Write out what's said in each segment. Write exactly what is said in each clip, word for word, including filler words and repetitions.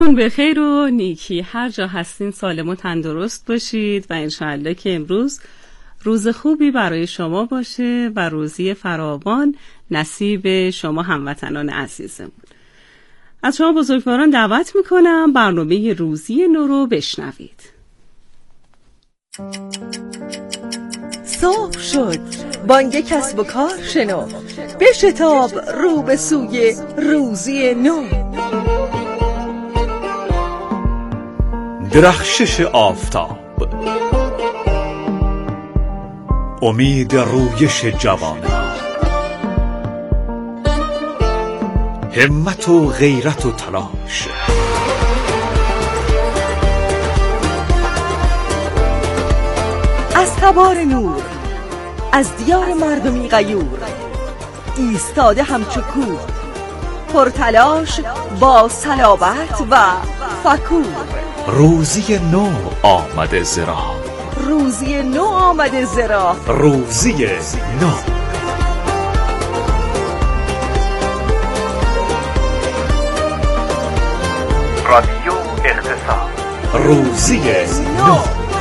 روزتون بخیر و نیکی، هر جا هستین سالم و تندرست باشید و انشاءالله که امروز روز خوبی برای شما باشه و روزی فراوان نصیب شما هموطنان عزیزمون. از شما بزرگواران دعوت میکنم برنامه روزی نو رو بشنوید. صبح شد، بانگ کسب و کار شنو، بشتاب رو به سوی روزی نو. درخشش آفتاب، امید رویش جوانان، همت و غیرت و تلاش، از تبار نور، از دیار مردمی غیور، ایستاده همچو کوه، پرتلاش با صلابت و فکور. روزی نو آمده زرا، روزی نو آمده زرا، روزی نو. رادیو اقتصاد، روزی نو.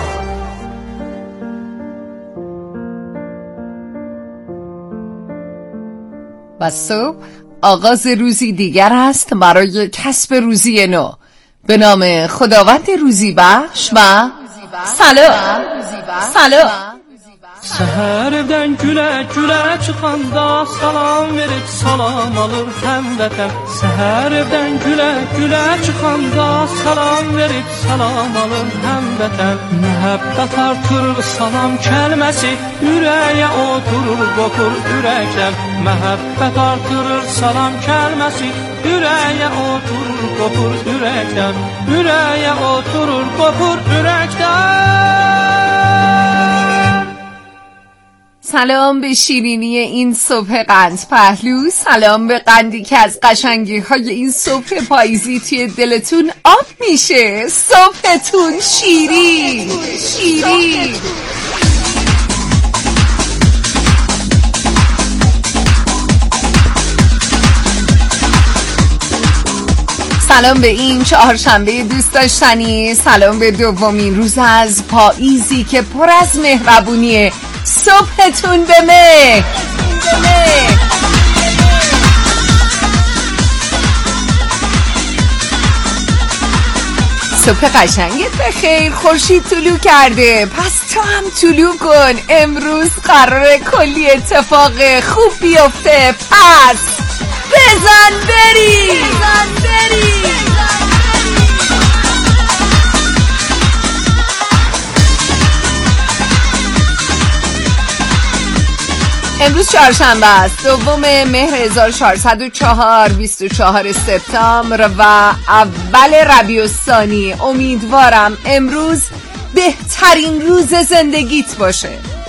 و صبح آغاز روزی دیگر است برای کسب روزی نو به نام خداوند روزی بخش و سلام. سلام. Səhərdən gülə gülə çıxanda salam verib salam alır həmvətən. Səhərdən gülə gülə çıxanda salam verib salam alır həmvətən. Məhəbbət artırır salam kəlməsi, ürəyə oturur qopur ürəkdən. Məhəbbət artırır salam kəlməsi, ürəyə oturur qopur ürəkdən. Ürəyə oturur qopur ürəkdən. سلام به شیرینی این صبح قند پهلو، سلام به قندی که از قشنگی های این صبح پاییزی توی دلتون آب میشه. صبحتون شیرین شیرین. سلام به این چهارشنبه دوست داشتنی، سلام به دومین روز از پاییزی که پر از مهربونیه. صبحتون به مهر. صبح قشنگت بخیر. خورشید طلوع کرده، پس تو هم طلوع کن. امروز قراره کلی اتفاق خوب بیفته، پس بزن بری بزن بری. امروز چهارشنبه است، دوم مهر هزار و چهارصد و چهار، بیست و چهارم سپتامبر و اول ربیع الثانی. امیدوارم امروز بهترین روز زندگیت باشه.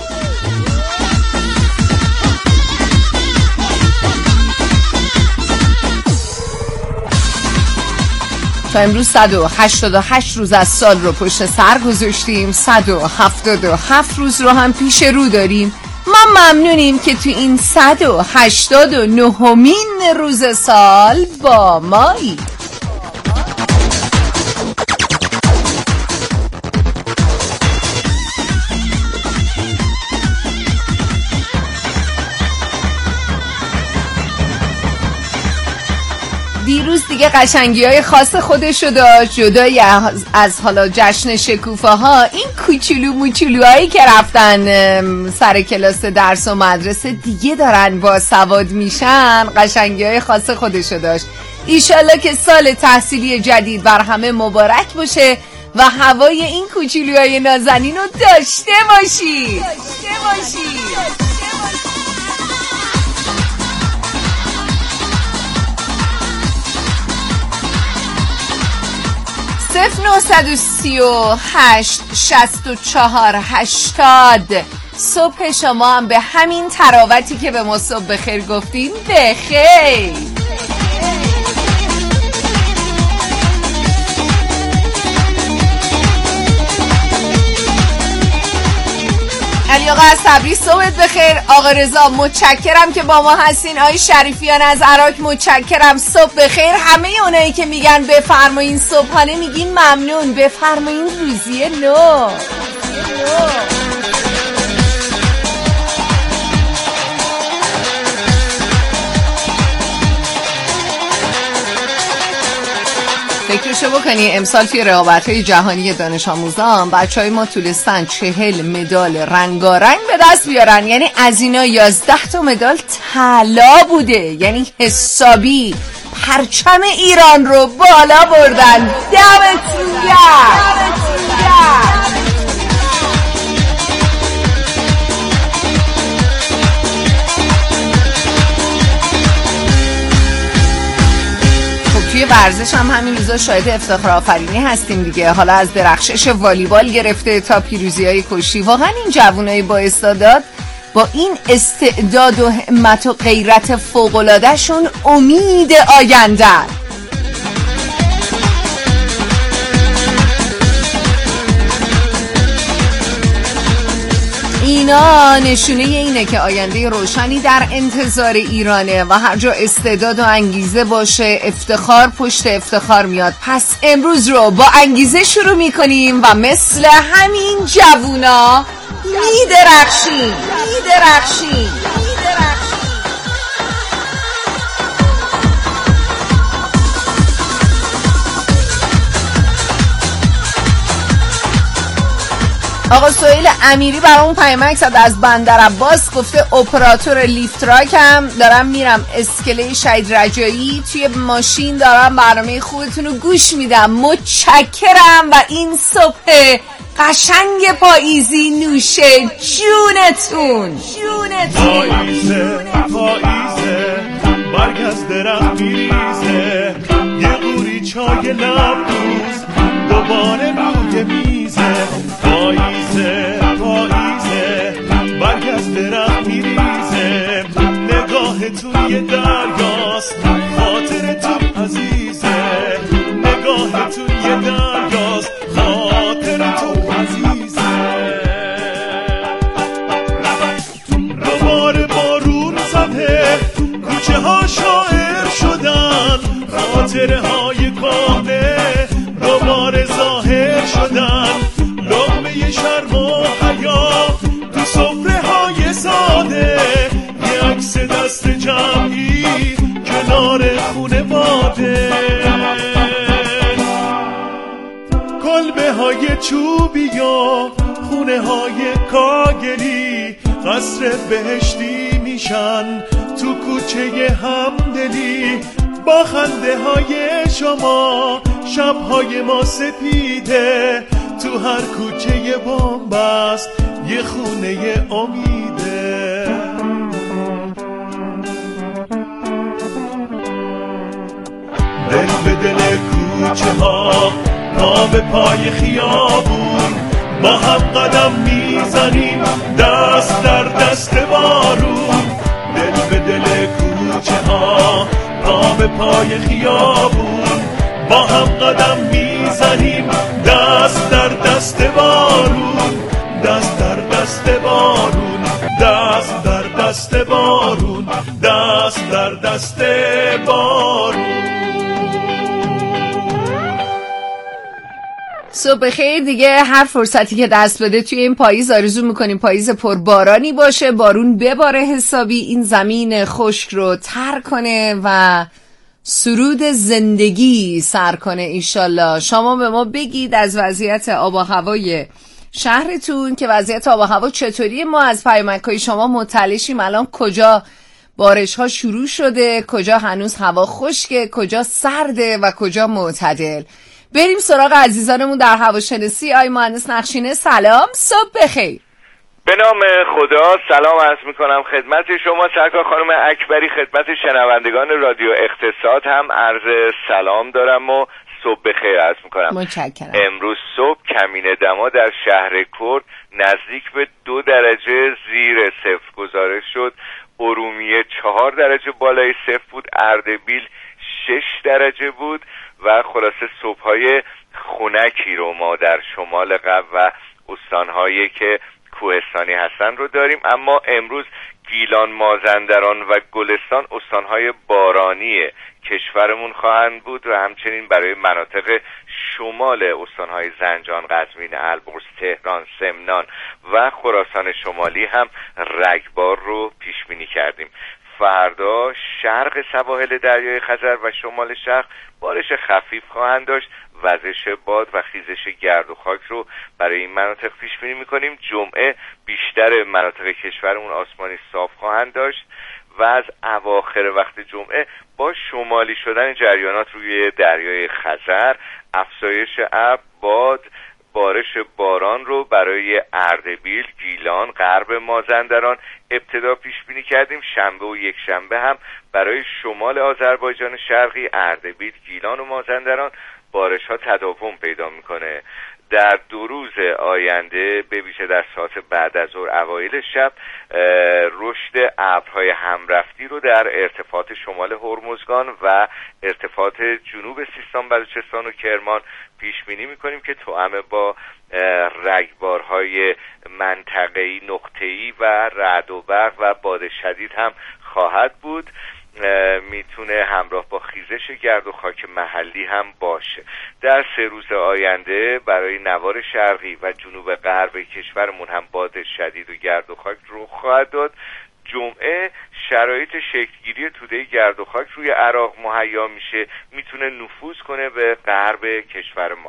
تا امروز صد و هشتاد و هشت روز از سال رو پشت سر گذاشتیم، صد و هفتاد و هفت روز رو هم پیش رو داریم. ما ممنونیم که تو این صد و هشتاد و نهمین روز سال با مایی. دیروز دیگه قشنگی های خاص خودشو داشت، جدای از, از حالا جشن شکوفه ها، این کوچولو موچولو هایی که رفتن سر کلاس درس و مدرسه دیگه دارن با سواد میشن. قشنگی های خاص خودشو داشت. ایشالله که سال تحصیلی جدید بر همه مبارک باشه و هوای این کوچولوهای نازنین رو داشته باشی داشته باشی صفر نهصد و سی و هشت شصت و چهار هشتاد. صبح شما هم به همین تراوتی که به ما صبح بخیر گفتیم بخیر. بفرمایید آقا صبری، صبحت بخیر. آقا رضا متشکرم که با ما هستین. آقای شریفیان از عراق متشکرم، صبح بخیر. همه اونایی که میگن بفرمایین صبحانه میگین ممنون. بفرمایین روزی نو. فکرشو بکنی امسال توی رقابت‌های جهانی دانش آموزان بچه‌های ما تونستن چهل مدال رنگارنگ به دست بیارن. یعنی از اینا یازده تا مدال طلا بوده، یعنی حسابی پرچم ایران رو بالا بردن. دمتون گرم. توی ورزش هم همین روزا شاهد افتخار آفرینی هستیم دیگه. حالا از درخشش والیبال گرفته تا پیروزی‌های کشتی، واقعا این جوانای با استعداد با این استعداد و همت و غیرت فوق‌العاده‌شون امید آینده. اینا نشونه اینه که آینده روشنی در انتظار ایرانه و هر جا استعداد و انگیزه باشه افتخار پشت افتخار میاد. پس امروز رو با انگیزه شروع میکنیم و مثل همین جوونا میدرخشیم میدرخشیم آقا سهیل امیری برامون پیامک زد از بندر عباس، گفته اپراتور لیفت تراکم، دارم میرم اسکله شهید رجایی، توی ماشین دارم برنامه خوبتون رو گوش میدم. متشکرم و این صبح قشنگ پاییزی نوشه جونتون جونتون. پاییزه پاییزه برگ از درخت میریزه، یه قوری چای لبدوز دوباره روی میزه. پاییزه پاییزه برگ از درخت میریزه، نگاهتون یه دریاست خاطرتون عزیزه. نگاهتون یه دریاست خاطرتون عزیزه. دوباره بارون زده کوچه ها شاعر شدن، خاطره های کهنه دوباره ظاهر شدن. لقمه شرم و حیا تو سفره های ساده، یه عکس دست جمعی کنار خونه باده. کلبه های چوبی یا خونه های کاگلی قصر بهشتی میشن تو کوچه همدلی. با خنده های شما شبهای ما سپیده، تو هر کوچه یه بن‌بست یه خونه امیده. دل به دل کوچه ها پا به پای خیابون، با هم قدم میزنیم دست در دست بارون. دل به دل کوچه ها پا به پای خیابون، با هم قدم میزنیم دست در دست بارون. دست در دست بارون دست در دست بارون دست در دست بارون. صبح خیر دیگه. هر فرصتی که دست بده توی این پاییز آرزو میکنیم پاییز پربارانی باشه، بارون بباره حسابی، این زمین خشک رو تر کنه و سرود زندگی سر کنه ایشالله. شما به ما بگید از وضعیت آب و هوای شهرتون که وضعیت آب و هوا چطوریه. ما از پیامک‌های شما مطلع شیم الان کجا بارش ها شروع شده، کجا هنوز هوا خشکه، کجا سرده و کجا معتدل. بریم سراغ عزیزانمون در هواشناسی. آی مهندس نقشینه سلام، صبح بخیر. به نام خدا سلام عرض میکنم خدمت شما سرکار خانم اکبری، خدمت شنوندگان رادیو اقتصاد هم عرض سلام دارم و صبح بخیر عرض میکنم. متشکرم. امروز صبح کمین دما در شهر کرد نزدیک به دو درجه زیر صفر گزارش شد. ارومیه چهار درجه بالای صفر بود، اردبیل شش درجه بود و خلاصه صبح‌های خنکی رو ما در شمال غرب و استان‌هایی که کوهستانی هستن رو داریم. اما امروز گیلان، مازندران و گلستان استانهای بارانی کشورمون خواهند بود و همچنین برای مناطق شمال استانهای زنجان، قزوین، البرز، تهران، سمنان و خراسان شمالی هم رگبار رو پیش بینی کردیم. فردا شرق سواحل دریای خزر و شمال شرق بارش خفیف خواهند داشت. وزش باد و خیزش گرد و خاک رو برای این مناطق پیش بینی می‌کنیم. جمعه بیشتر مناطق کشورمون آسمانی صاف خواهند داشت و از اواخر وقت جمعه با شمالی شدن جریانات روی دریای خزر، افزایش ابر، باد، بارش باران رو برای اردبیل، گیلان، غرب مازندران ابتدا پیش بینی کردیم. شنبه و یک شنبه هم برای شمال آذربایجان شرقی، اردبیل، گیلان و مازندران بارش ها تداوم پیدا میکنه. در دو روز آینده به ویژه در ساعت بعد از ظهر اوایل شب رشد ابرهای همرفتی رو در ارتفاعات شمال هرمزگان و ارتفاعات جنوب سیستان، بلوچستان و کرمان پیش بینی میکنیم که توأم با رگبارهای منطقه‌ای، نقطه‌ای و رعد و برق و باد شدید هم خواهد بود. میتونه همراه با خیزش گرد و خاک محلی هم باشه. در سه روز آینده برای نوار شرقی و جنوب غرب کشورمون هم باد شدید و گرد و خاک رو خواهد داد. جمعه شرایط شکلگیری توده گرد و خاک روی عراق مهیا میشه، میتونه نفوذ کنه به غرب کشور ما.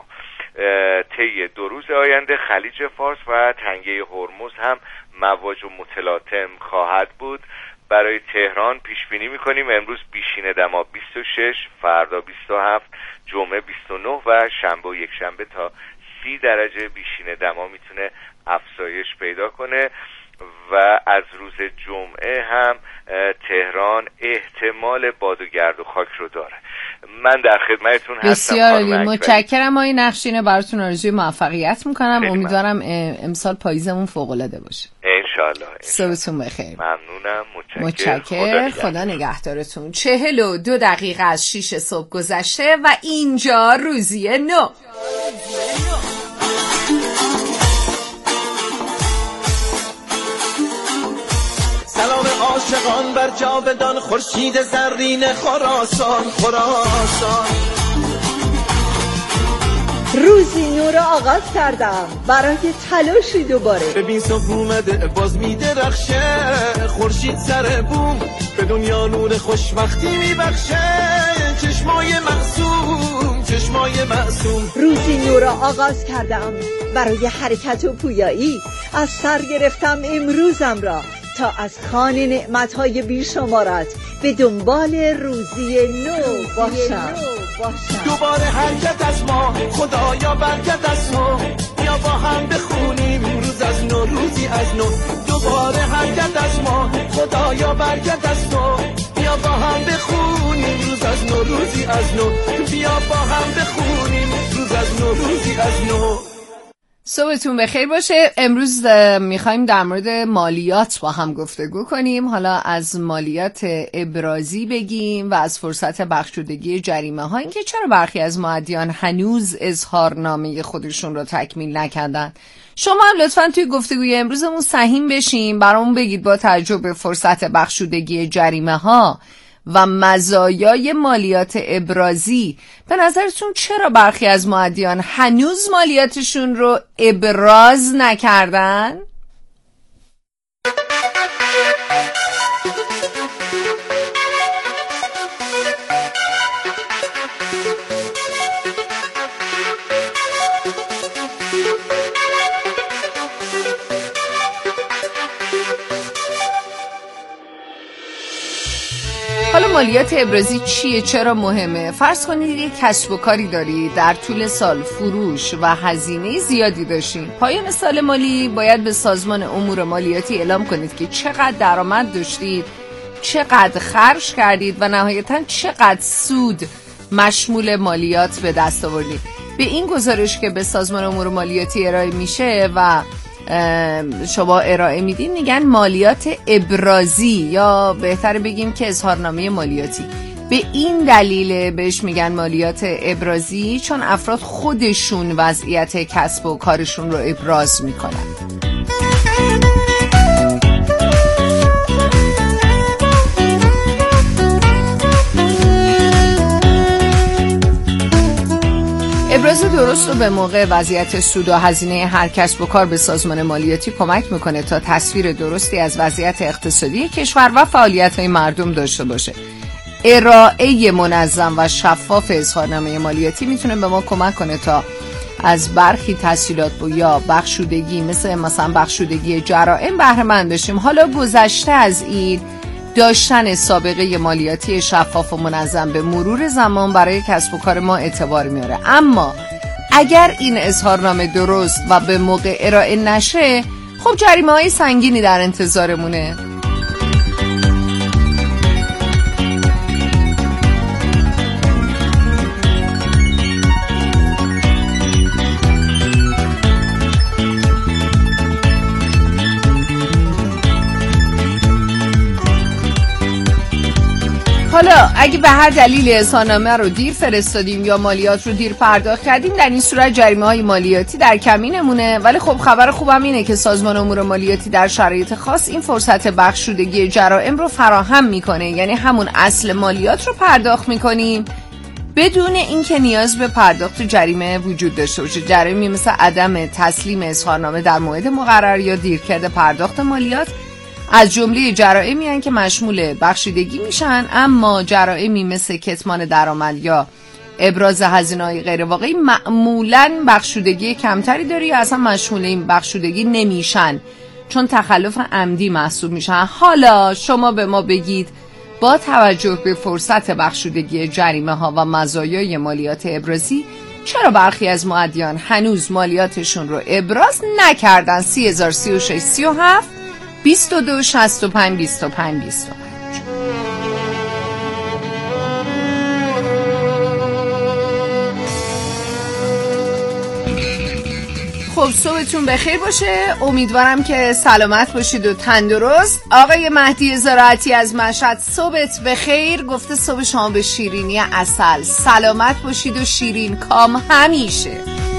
طی دو روز آینده خلیج فارس و تنگه هرمز هم مواج و متلاطم خواهد بود. برای تهران پیش بینی میکنیم امروز بیشین دما بیست و شش، فردا بیست و هفت، جمعه بیست و نه و شنبه و یک شنبه تا سی درجه بیشین دما میتونه افزایش پیدا کنه. و از روز جمعه هم تهران احتمال باد و گرد و خاک رو داره. من در خدمتتون هستم. بسیار عالی، متشکرم. آقای نقشینه براتون آرزوی موفقیت میکنم. خدمت. امیدوارم امسال پاییزمون فوق العاده باشه. انشالله. صبحتون بخیر. ممنونم. متشکر. متشکر. خدا, خدا نگهدارتون. چهل و دو دقیقه از شیش صبح گذشته و اینجا روزی نو. سلام عاشقان بر جاودان خورشید زرین خراسان خراسان. روزی نو را آغاز کردم برای تلاشی دوباره. ببین صبح اومده باز میدرخشه، خورشید سر بوم به دنیا نور خوشبختی میبخشه. چشمای معصوم چشمای معصوم. روزی نو را آغاز کردم برای حرکت و پویایی. از سر گرفتم امروزم را تا از خوان نعمت‌های بیشمارت به دنبال روزی نو باشم. دوباره حرکت از ما، خدایا برکت از ما. یا با هم بخونیم روز از نو، روزی از نو. دوباره حرکت از ما، خدایا برکت از ما. بیا با هم بخونیم روز از نو، روزی از نو. بیا با هم بخونیم روز از نو، روزی از نو. صبحتون بخیر باشه. امروز میخوایم در مورد مالیات با هم گفتگو کنیم. حالا از مالیات ابرازی بگیم و از فرصت بخشودگی جریمه ها، اینکه چرا برخی از مؤدیان هنوز اظهارنامه خودشون رو تکمیل نکردن. شما هم لطفاً توی گفتگوی امروزمون سهیم بشین، برامون بگید با توجه به فرصت بخشودگی جریمه ها و مزایای مالیات ابرازی، به نظرتون چرا برخی از مؤدیان هنوز مالیاتشون رو ابراز نکردن؟ حالا مالیات ابرازی چیه؟ چرا مهمه؟ فرض کنید یک کسب و کاری دارید، در طول سال فروش و هزینه زیادی داشتین. پایان سال مالی باید به سازمان امور مالیاتی اعلام کنید که چقدر درآمد داشتید، چقدر خرج کردید و نهایتاً چقدر سود مشمول مالیات به دست آوردید. به این گزارش که به سازمان امور مالیاتی ارائه میشه و شما ارائه میدین میگن مالیات ابرازی، یا بهتر بگیم که اظهارنامه مالیاتی. به این دلیل بهش میگن مالیات ابرازی، چون افراد خودشون وضعیت کسب و کارشون رو ابراز میکنن. ابراز درست و به موقع وضعیت سود و هزینه هر کسب و کار به سازمان مالیاتی کمک میکنه تا تصویر درستی از وضعیت اقتصادی کشور و فعالیت‌های مردم داشته باشه. ارائه منظم و شفاف اظهارنامه مالیاتی میتونه به ما کمک کنه تا از برخی تسهیلات یا بخشودگی مثل مثلا بخشودگی جرائم بهره مند بشیم. حالا گذشته از این، داشتن سابقه مالیاتی شفاف و منظم به مرور زمان برای کسب و کار ما اعتبار میاره، اما اگر این اظهارنامه درست و به موقع ارائه نشه، خب جریمه‌های سنگینی در انتظارمونه. حالا اگه به هر دلیل اظهارنامه رو دیر فرستادیم یا مالیات رو دیر پرداخت کردیم، در این صورت جریمه‌های مالیاتی در کمینمونه. ولی خب خبر خوبم اینه که سازمان امور مالیاتی در شرایط خاص این فرصت بخشودگی جرائم رو فراهم میکنه، یعنی همون اصل مالیات رو پرداخت میکنیم بدون اینکه نیاز به پرداخت جریمه وجود داشته باشه. جریمی مثل عدم تسلیم اظهارنامه در موعد مقرر یا دیر کرده پرداخت مالیات از جمله جرائمی هستند که مشمول بخشیدگی میشن، اما جرائمی مثل کتمان درآمد یا ابراز هزینه‌های غیر واقعی معمولاً بخشودگی کمتری داره یا اصلا مشمول این بخشودگی نمیشن، چون تخلف عمدی محسوب میشن. حالا شما به ما بگید با توجه به فرصت بخشودگی جریمه ها و مزایای مالیات ابرازی چرا برخی از مؤدیان هنوز مالیاتشون رو ابراز نکردن؟ سی هزار سی و شش سی و هفت بیست و دو شصت و پنج بیست و پنج بیست و پنج. خب صبحتون بخیر باشه، امیدوارم که سلامت باشید و تندرست. آقای مهدی زراعتی از مشهد صبحت بخیر، گفته صبح شما به شیرینی عسل. سلامت باشید و شیرین کام همیشه.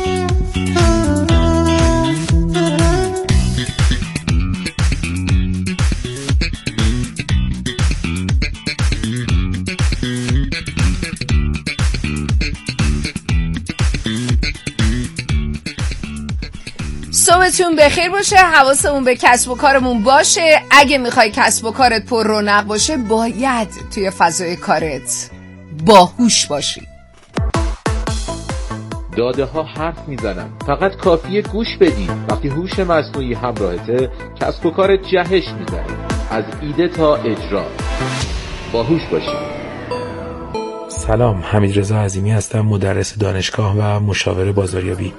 صبحتون بخیر باشه، حواسمون به کسب و کارمون باشه. اگه میخوای کسب و کارت پر رونق باشه، باید توی فضای کارت باهوش باشی. داده ها حرف میزنن، فقط کافیه گوش بدی. وقتی هوش مصنوعی همراهته، کسب و کارت جهش میزنه، از ایده تا اجرا. باهوش باشی. سلام، حمیدرضا عظیمی هستم، مدرس دانشگاه و مشاور بازاریابی.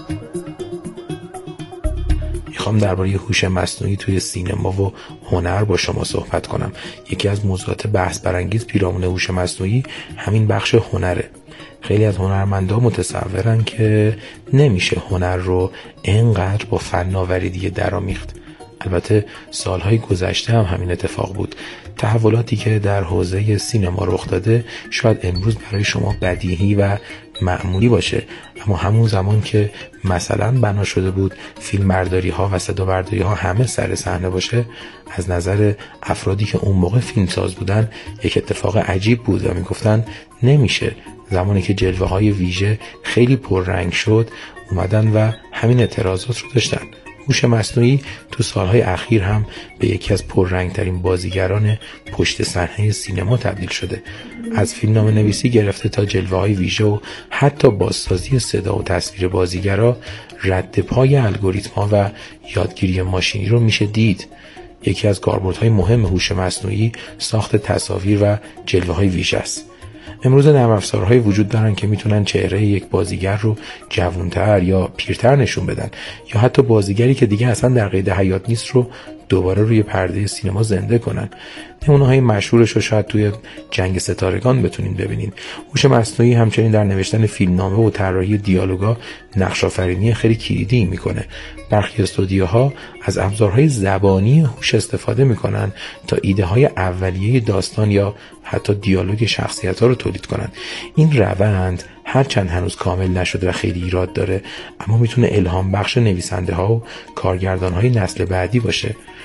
میخوام درباره هوش مصنوعی توی سینما و هنر با شما صحبت کنم. یکی از موضوعات بحث برانگیز پیرامون هوش مصنوعی همین بخش هنره. خیلی از هنرمندا متصورن که نمیشه هنر رو انقدر با فناوری دیگه درآمیخت. البته سالهای گذشته هم همین اتفاق بود. تحولاتی که در حوزه سینما رخ داده شاید امروز برای شما بدیهی و معمولی باشه، اما همون زمان که مثلا بنا شده بود فیلمبرداری ها و صدا برداری ها همه سر صحنه باشه، از نظر افرادی که اون موقع فیلمساز بودن یک اتفاق عجیب بود و میگفتن نمیشه. زمانی که جلوه های ویژه خیلی پررنگ شد اومدن و همین اعتراضات رو داشتن. هوش مصنوعی تو سالهای اخیر هم به یکی از پررنگترین بازیگران پشت صحنه سینما تبدیل شده. از فیلمنامه نویسی گرفته تا جلوه های ویژه و حتی بازسازی صدا و تصویر بازیگرا، رد پای الگوریتم‌ها و یادگیری ماشینی رو میشه دید. یکی از کاربردهای مهم هوش مصنوعی ساخت تصاویر و جلوه های ویژه است. امروز نرم افزارهای وجود دارن که میتونن چهره یک بازیگر رو جوانتر یا پیرتر نشون بدن، یا حتی بازیگری که دیگه اصلا در قید حیات نیست رو دوباره روی پرده سینما زنده کنن. نمونه‌های مشهورش رو شاید توی جنگ ستارگان بتونین ببینین. هوش مصنوعی همچنین در نوشتن فیلمنامه و طراحی دیالوگا نقش آفرینی خیلی کلیدی میکنه. برخی استودیوها از ابزارهای زبانی هوش استفاده میکنن تا ایده های اولیه داستان یا حتی دیالوگ شخصیت‌ها رو تولید کنن. این روند هرچند هنوز کامل نشده و خیلی ایراد داره، اما میتونه الهام بخش نویسنده ها و کارگردان های نسل بعدی باشه.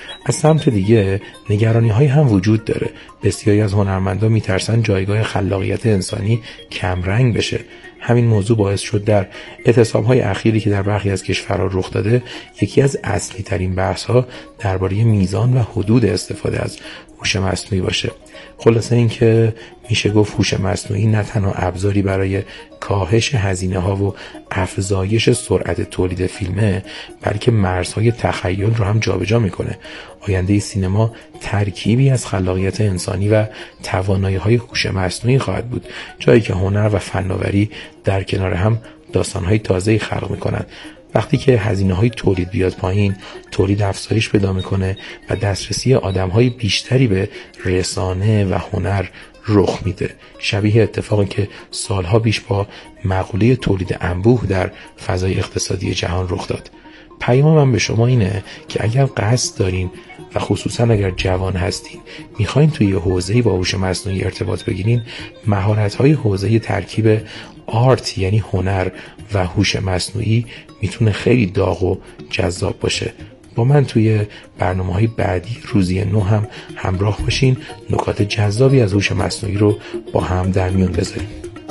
از سمت دیگه نگرانی های هم وجود داره. بسیاری از هنرمندان میترسن جایگاه خلاقیت انسانی کمرنگ بشه. همین موضوع باعث شد در اعتصاب‌های اخیری که در برخی از کشورها رخ داده، یکی از اصلی ترین بحث‌ها درباره میزان و حدود استفاده از هوش مصنوعی باشه. خلاصه این که میشه گفت هوش مصنوعی نه تنها ابزاری برای کاهش هزینه‌ها و افزایش سرعت تولید فیلمه، بلکه مرزهای تخیل رو هم جابجا میکنه. آینده سینما ترکیبی از خلاقیت انسانی و توانایی‌های هوش مصنوعی خواهد بود، جایی که هنر و فناوری در کنار هم داستان‌های تازه‌ای خلق میکنن. وقتی که هزینه‌های تولید بیاد پایین، تولید افزایش پیدا میکنه و دسترسی آدم‌های بیشتری به رسانه و هنر رخ میده. شبیه اتفاقی که سالها پیش با مقوله تولید انبوه در فضای اقتصادی جهان رخ داد. پیامم به شما اینه که اگر قصد دارین و خصوصا اگر جوان هستین میخواین توی حوزه‌ای با هوش مصنوعی ارتباط بگیرین، مهارت‌های حوزه ترکیب آرت یعنی هنر و هوش مصنوعی میتونه خیلی داغ و جذاب باشه. با من توی برنامه‌های بعدی روزی نو هم همراه باشین، نکات جذابی از هوش مصنوعی رو با هم در میون بذاریم.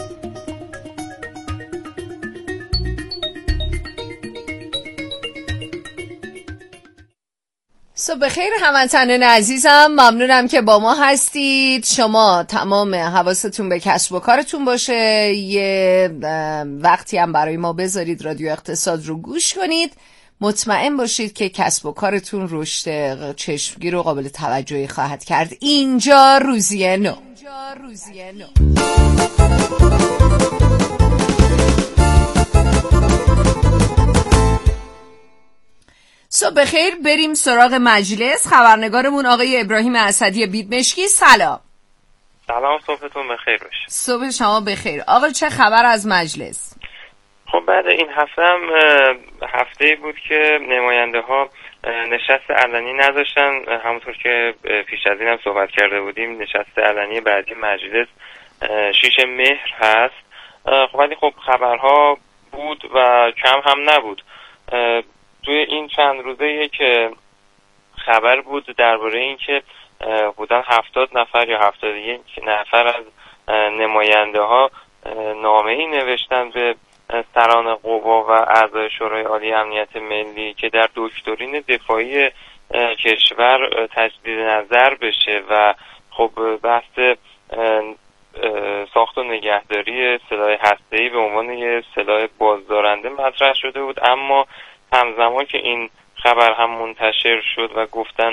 صبح خیر هموطنان عزیزم، ممنونم که با ما هستید. شما تمام حواستون به کسب و کارتون باشه، یه وقتی هم برای ما بذارید رادیو اقتصاد رو گوش کنید. مطمئن باشید که کسب و کارتون رشد چشمگیر و قابل توجهی خواهد کرد. اینجا روزی نو. اینجا روزی نو. صبح خیر، بریم سراغ مجلس. خبرنگارمون آقای ابراهیم اسدی بیدمشکی. سلام. سلام، صبحتون بخیر باشه. صبح شما بخیر. آقا چه خبر از مجلس؟ خب بعد این هفته هم هفته بود که نماینده ها نشست علنی نداشتن، همونطور که پیش از این هم صحبت کرده بودیم. نشست علنی بعدی مجلس شش مهر هست. خب ولی خب خبرها بود و کم هم نبود. توی این چند روزه که خبر بود درباره این که بودن هفتاد نفر یا هفتاد یک نفر از نماینده ها نامه‌ای نوشتن به سران قوا و اعضای شورای عالی امنیت ملی که در دکترین دفاعی کشور تجدید نظر بشه و خب بحث ساخت و نگهداری سلاح هسته‌ای به عنوان یه سلاح بازدارنده مطرح شده بود. اما همزمان که این خبر هم منتشر شد و گفتن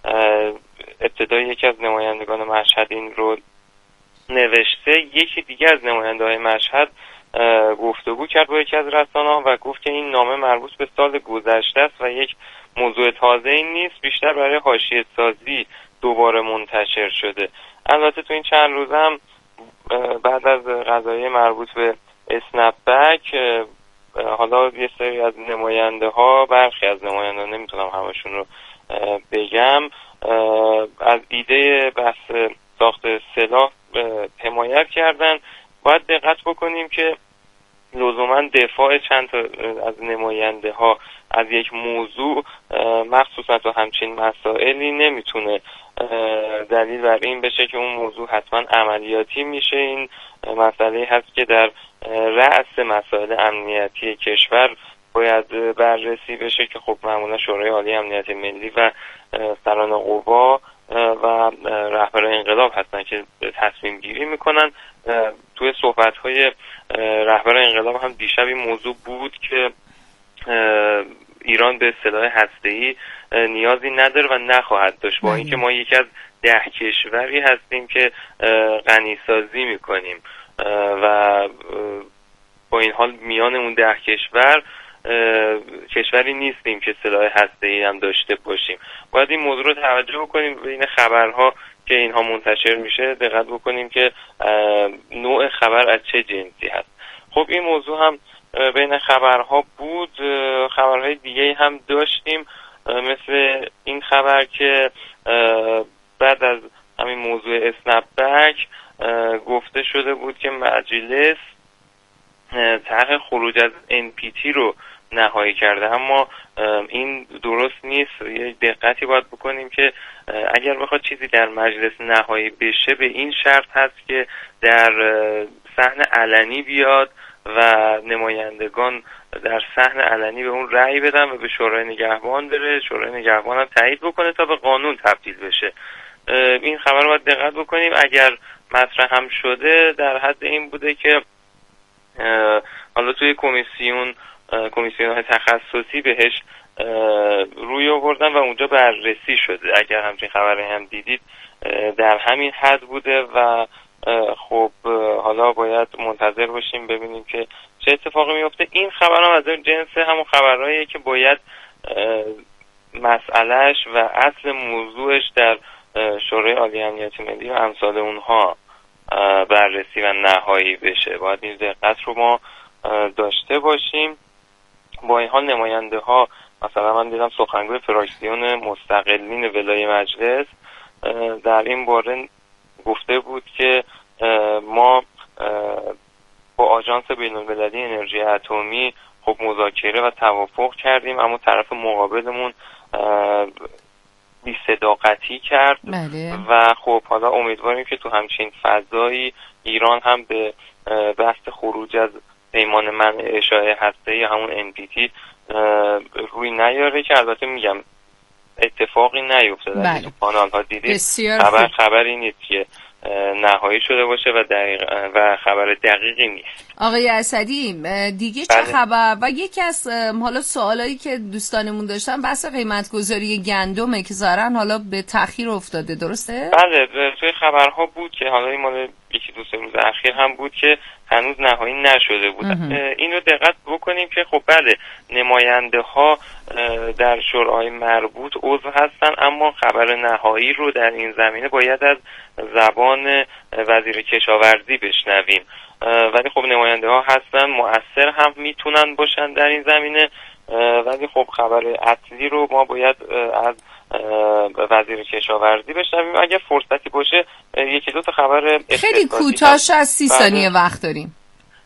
ابتدای یکی از نمایندگان مشهد این رو نوشته، یکی دیگه از نماینده های مشهد گفتگو کرد با یکی از رسانه‌ها و گفت که این نامه مربوط به سال گذشته است و یک موضوع تازه این نیست، بیشتر برای حاشیه سازی دوباره منتشر شده. البته تو این چند روز هم بعد از قضایای مربوط به اسنپ بک، حالا یه سری از نماینده ها، برخی از نماینده ها، نمیتونم همشون رو بگم، از ایده بحث ساخت سلاح حمایت کردن. باید دقت بکنیم که لزوما دفاع چند تا از نماینده ها از یک موضوع مخصوصا تو همچین مسائلی نمیتونه دلیل بر این بشه که اون موضوع حتما عملیاتی میشه. این مسئله هست که در رأس مسائل امنیتی کشور باید بررسی بشه که خب معمولا شورای عالی امنیت ملی و سران قوا و رهبر انقلاب هستن که تصمیم گیری میکنن. توی صحبت های رهبر انقلاب هم دیشب این موضوع بود که ایران به سلاح هسته‌ای نیازی نداره و نخواهد داشت، با اینکه ما یکی از ده کشوری هستیم که غنیسازی میکنیم و با این حال میان اون ده کشور کشوری نیستیم که سلاح هسته‌ای هم داشته باشیم. باید این موضوع رو توجه بکنیم. بین خبرها که اینها منتشر میشه دقت بکنیم که نوع خبر از چه جنسی هست. خب این موضوع هم بین خبرها بود. خبرهای دیگه هم داشتیم، مثل این خبر که بعد از همین موضوع اسنپ بک گفته شده بود که مجلس طرح خروج از ان پی تی رو نهایی کرده، اما این درست نیست. یه دقتی باید بکنیم که اگر بخواد چیزی در مجلس نهایی بشه به این شرط هست که در صحن علنی بیاد و نمایندگان در صحن علنی به اون رأی بدن و به شورای نگهبان بره، شورای نگهبان هم تایید بکنه تا به قانون تبدیل بشه. این خبر رو باید دقت بکنیم. اگر مطرح هم شده در حد این بوده که حالا توی کمیسیون کمیسیون‌های تخصصی بهش روی آوردن و اونجا بررسی شده. اگر همچین خبری هم دیدید در همین حد بوده و خب حالا باید منتظر باشیم ببینیم که چه اتفاقی میفته. این خبر هم از اون جنس همون خبرهاییه که باید مسئلهش و اصل موضوعش در شورای عالی امنیت ملی و امثال اونها بررسی و نهایی بشه. باید این دقت رو ما داشته باشیم. با این حال نماینده ها، مثلا من دیدم سخنگوی فراکسیون مستقلین ولای مجلس در این باره گفته بود که ما با آژانس بین‌المللی انرژی اتمی خب مذاکره و توافق کردیم، اما طرف مقابلمون بی صداقتی کرد. بله. و خب حالا امیدواریم که تو همچین فضایی ایران هم به بحث خروج از پیمان منع اشاعه هسته‌ای یا همون ان پی تی روی نیاره، که البته میگم اتفاقی نیفتاده. بله. تو کانال ها دیدید خب. خبر خبری نیست که نهایی شده باشه و دقیق و خبر دقیقی نیست. آقای اسدی دیگه چه خبر؟ و یکی از حالا سوالایی که دوستانمون داشتن بحث قیمت گذاری گندمه که ظاهرا حالا به تأخیر افتاده، درسته؟ بله، توی خبرها بود که حالا این مال یکی دو سه روز اخیر هم بود که هنوز نهایی نشده بود. اینو دقت بکنیم که خب بله نماینده ها در شورای مربوط عضو هستن، اما خبر نهایی رو در این زمینه باید از زبان وزیر کشاورزی بشنویم. ولی خب نماینده ها هستن، مؤثر هم میتونن باشن در این زمینه، ولی خب خبر اصلی رو ما باید از وزیر کشاورزی بشنویم. اگه فرصتی باشه یکی دو تا خبر خیلی کوتاهش از سی ثانیه وقت داریم.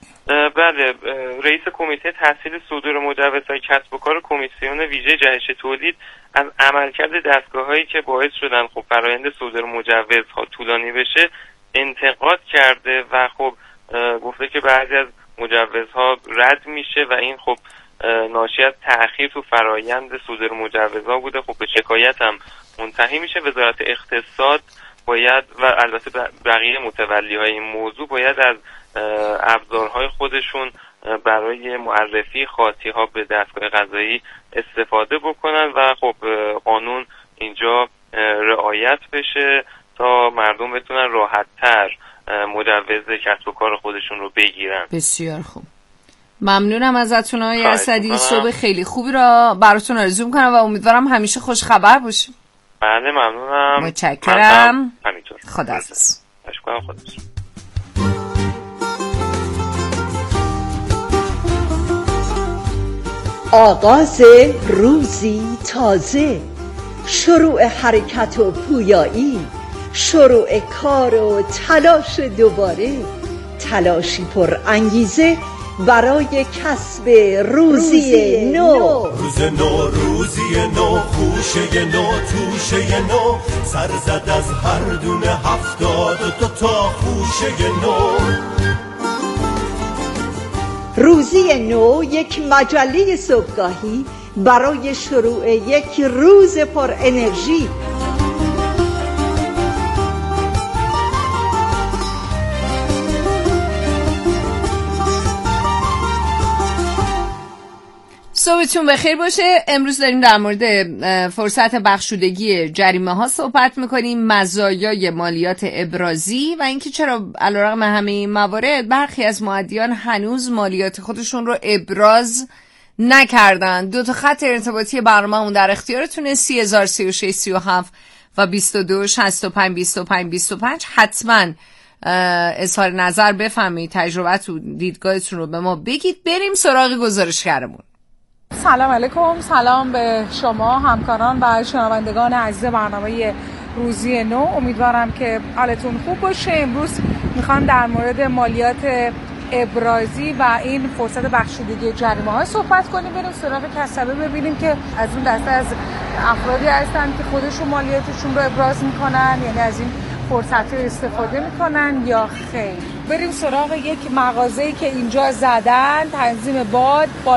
بله، رئیس کمیته تحصیل صدور مجوزهای کسب و کار کمیسیون ویژه جهش تولید از عملکرد دستگاه‌هایی که باعث شدن خب فرآیند صدور مجوزها طولانی بشه انتقاد کرده و خب گفته که بعضی از مجوزها رد میشه و این خب ناشی از تأخیر تو فرآیند صدور مجوزها بوده. خب به شکایت هم منتهی میشه. وزارت اقتصاد باید و البته بقیه متولی‌های این موضوع باید از ابزارهای خودشون برای معرفی خاطی‌ها به دستگاه قضایی استفاده بکنن و خب قانون اینجا رعایت بشه تا مردم بتونن راحت‌تر مجوز کسب و کار خودشون رو بگیرن. بسیار خوب، ممنونم ازتون آقای اسدی. صبح خیلی خوبی را براتون آرزو میکنم و امیدوارم همیشه خوش خبر باشیم. بله ممنونم. متشکرم. همینطور. خداحافظ. تشکر. خداحافظ. آغاز روزی تازه، شروع حرکت و پویایی، شروع کار و تلاش دوباره، تلاشی پر انگیزه برای کسب روزی نو. روز نو، روزی نو، خوشه نو، توشه نو، سر زد از هر دونه هفتاد و دو تا خوشه نو. روزی نو یک مجله صبحگاهی برای شروع یک روز پر انرژی. صبحتون بخیر باشه. امروز داریم در مورد فرصت بخشودگی جریمه ها صحبت میکنیم، مزایای مالیات ابرازی و اینکه چرا علیرغم همه این موارد برخی از مؤدیان هنوز مالیات خودشون رو ابراز نکردن. دو تا خط ارتباطی برنامه‌مون در اختیارتونه، سی هزار سی و شش سی و هفت و بیست و دو شصت و پنج بیست و پنج بیست و پنج. حتما اظهار نظر بفرمایید، تجربت و دیدگاهتون رو به ما بگید. بریم سراغ گزارشگرمون. سلام علیکم، سلام به شما همکاران و شنوندگان عزیز برنامه روزی نو. امیدوارم که حالتون خوب باشه. امروز میخوام در مورد مالیات ابرازی و این فرصت بخشودگی جریمه ها صحبت کنیم. بریم سراغ کسبه ببینیم که از اون دسته از افرادی هستن که خودشون مالیاتشون رو ابراز میکنن، یعنی از این فرصت رو استفاده میکنن یا خیر. بریم سراغ یک مغازه‌ای که اینجا زدن، تنظیم باد